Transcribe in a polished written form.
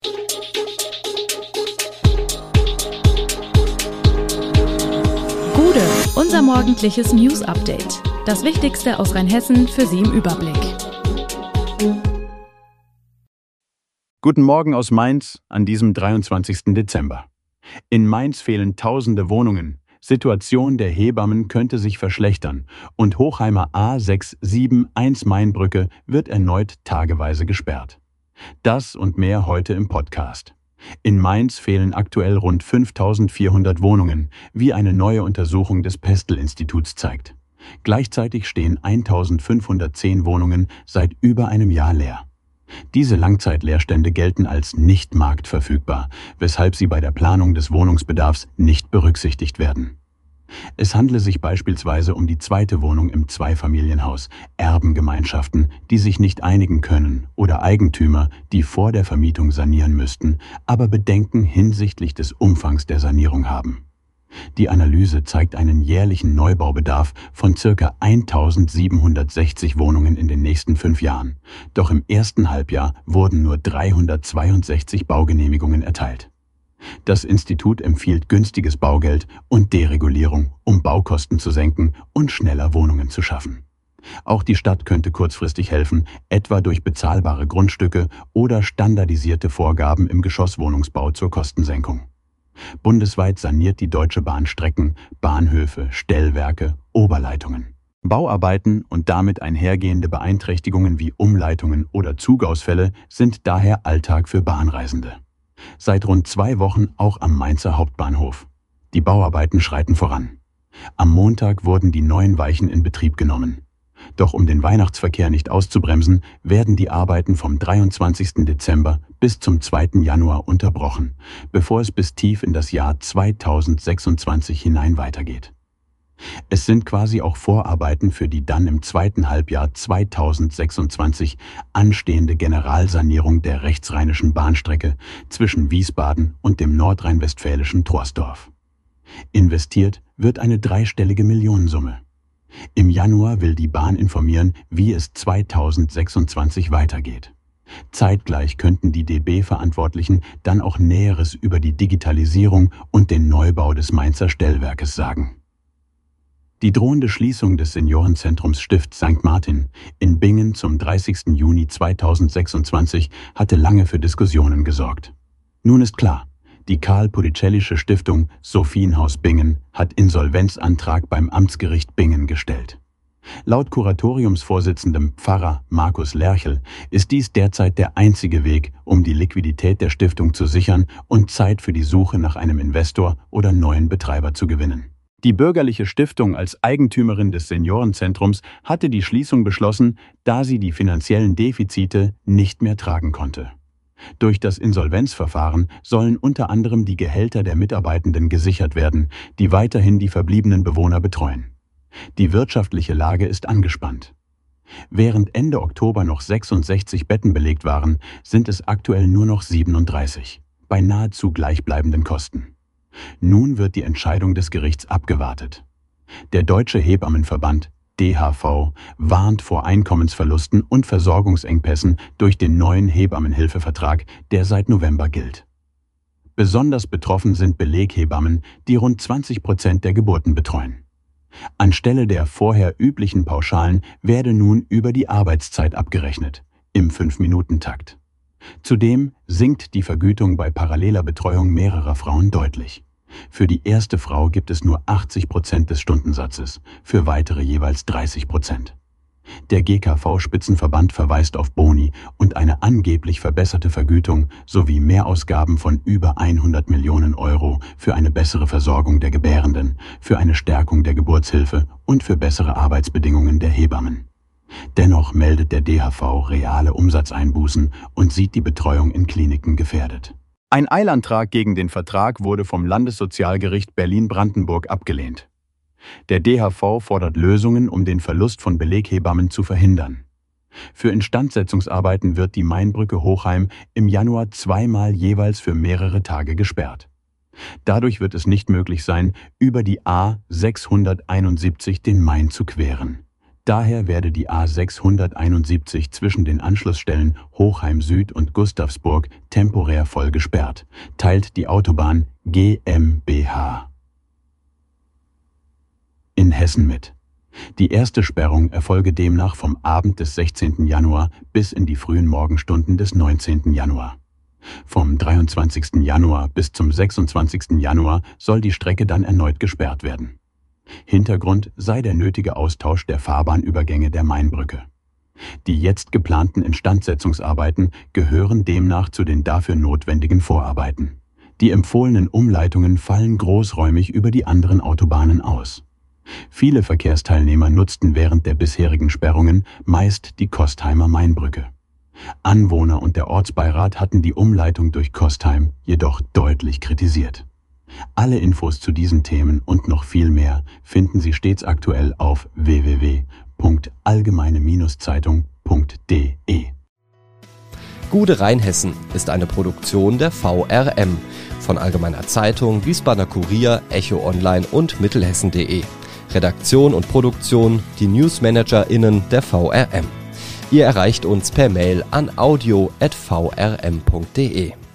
Gude, unser morgendliches News-Update. Das Wichtigste aus Rheinhessen für Sie im Überblick. Guten Morgen aus Mainz an diesem 23. Dezember. In Mainz fehlen tausende Wohnungen. Situation der Hebammen könnte sich verschlechtern und Hochheimer A671 Mainbrücke wird erneut tageweise gesperrt. Das und mehr heute im Podcast. In Mainz fehlen aktuell rund 5.400 Wohnungen, wie eine neue Untersuchung des Pestel-Instituts zeigt. Gleichzeitig stehen 1.510 Wohnungen seit über einem Jahr leer. Diese Langzeitleerstände gelten als nicht marktverfügbar, weshalb sie bei der Planung des Wohnungsbedarfs nicht berücksichtigt werden. Es handle sich beispielsweise um die zweite Wohnung im Zweifamilienhaus, Erbengemeinschaften, die sich nicht einigen können oder Eigentümer, die vor der Vermietung sanieren müssten, aber Bedenken hinsichtlich des Umfangs der Sanierung haben. Die Analyse zeigt einen jährlichen Neubaubedarf von ca. 1.760 Wohnungen in den nächsten 5 Jahren. Doch im ersten Halbjahr wurden nur 362 Baugenehmigungen erteilt. Das Institut empfiehlt günstiges Baugeld und Deregulierung, um Baukosten zu senken und schneller Wohnungen zu schaffen. Auch die Stadt könnte kurzfristig helfen, etwa durch bezahlbare Grundstücke oder standardisierte Vorgaben im Geschosswohnungsbau zur Kostensenkung. Bundesweit saniert die Deutsche Bahn Strecken, Bahnhöfe, Stellwerke, Oberleitungen. Bauarbeiten und damit einhergehende Beeinträchtigungen wie Umleitungen oder Zugausfälle sind daher Alltag für Bahnreisende. Seit rund 2 Wochen auch am Mainzer Hauptbahnhof. Die Bauarbeiten schreiten voran. Am Montag wurden die neuen Weichen in Betrieb genommen. Doch um den Weihnachtsverkehr nicht auszubremsen, werden die Arbeiten vom 23. Dezember bis zum 2. Januar unterbrochen, bevor es bis tief in das Jahr 2026 hinein weitergeht. Es sind quasi auch Vorarbeiten für die dann im zweiten Halbjahr 2026 anstehende Generalsanierung der rechtsrheinischen Bahnstrecke zwischen Wiesbaden und dem nordrhein-westfälischen Troisdorf. Investiert wird eine 3-stellige Millionensumme. Im Januar will die Bahn informieren, wie es 2026 weitergeht. Zeitgleich könnten die DB-Verantwortlichen dann auch Näheres über die Digitalisierung und den Neubau des Mainzer Stellwerkes sagen. Die drohende Schließung des Seniorenzentrums Stift St. Martin in Bingen zum 30. Juni 2026 hatte lange für Diskussionen gesorgt. Nun ist klar, die Karl-Pudicellische Stiftung Sophienhaus Bingen hat Insolvenzantrag beim Amtsgericht Bingen gestellt. Laut Kuratoriumsvorsitzendem Pfarrer Markus Lerchel ist dies derzeit der einzige Weg, um die Liquidität der Stiftung zu sichern und Zeit für die Suche nach einem Investor oder neuen Betreiber zu gewinnen. Die bürgerliche Stiftung als Eigentümerin des Seniorenzentrums hatte die Schließung beschlossen, da sie die finanziellen Defizite nicht mehr tragen konnte. Durch das Insolvenzverfahren sollen unter anderem die Gehälter der Mitarbeitenden gesichert werden, die weiterhin die verbliebenen Bewohner betreuen. Die wirtschaftliche Lage ist angespannt. Während Ende Oktober noch 66 Betten belegt waren, sind es aktuell nur noch 37, bei nahezu gleichbleibenden Kosten. Nun wird die Entscheidung des Gerichts abgewartet. Der Deutsche Hebammenverband DHV warnt vor Einkommensverlusten und Versorgungsengpässen durch den neuen Hebammenhilfevertrag, der seit November gilt. Besonders betroffen sind Beleghebammen, die rund 20% der Geburten betreuen. Anstelle der vorher üblichen Pauschalen werde nun über die Arbeitszeit abgerechnet, im 5-Minuten-Takt. Zudem sinkt die Vergütung bei paralleler Betreuung mehrerer Frauen deutlich. Für die erste Frau gibt es nur 80% des Stundensatzes, für weitere jeweils 30%. Der GKV-Spitzenverband verweist auf Boni und eine angeblich verbesserte Vergütung sowie Mehrausgaben von über 100 Millionen Euro für eine bessere Versorgung der Gebärenden, für eine Stärkung der Geburtshilfe und für bessere Arbeitsbedingungen der Hebammen. Dennoch meldet der DHV reale Umsatzeinbußen und sieht die Betreuung in Kliniken gefährdet. Ein Eilantrag gegen den Vertrag wurde vom Landessozialgericht Berlin-Brandenburg abgelehnt. Der DHV fordert Lösungen, um den Verlust von Beleghebammen zu verhindern. Für Instandsetzungsarbeiten wird die Mainbrücke Hochheim im Januar 2-mal jeweils für mehrere Tage gesperrt. Dadurch wird es nicht möglich sein, über die A671 den Main zu queren. Daher werde die A671 zwischen den Anschlussstellen Hochheim Süd und Gustavsburg temporär voll gesperrt, teilt die Autobahn GmbH in Hessen mit. Die erste Sperrung erfolge demnach vom Abend des 16. Januar bis in die frühen Morgenstunden des 19. Januar. Vom 23. Januar bis zum 26. Januar soll die Strecke dann erneut gesperrt werden. Hintergrund sei der nötige Austausch der Fahrbahnübergänge der Mainbrücke. Die jetzt geplanten Instandsetzungsarbeiten gehören demnach zu den dafür notwendigen Vorarbeiten. Die empfohlenen Umleitungen fallen großräumig über die anderen Autobahnen aus. Viele Verkehrsteilnehmer nutzten während der bisherigen Sperrungen meist die Kostheimer Mainbrücke. Anwohner und der Ortsbeirat hatten die Umleitung durch Kostheim jedoch deutlich kritisiert. Alle Infos zu diesen Themen und noch viel mehr finden Sie stets aktuell auf www.allgemeine-zeitung.de. Gude Rheinhessen ist eine Produktion der VRM von Allgemeiner Zeitung, Wiesbadener Kurier, Echo Online und Mittelhessen.de. Redaktion und Produktion die NewsmanagerInnen der VRM. Ihr erreicht uns per Mail an audio@vrm.de.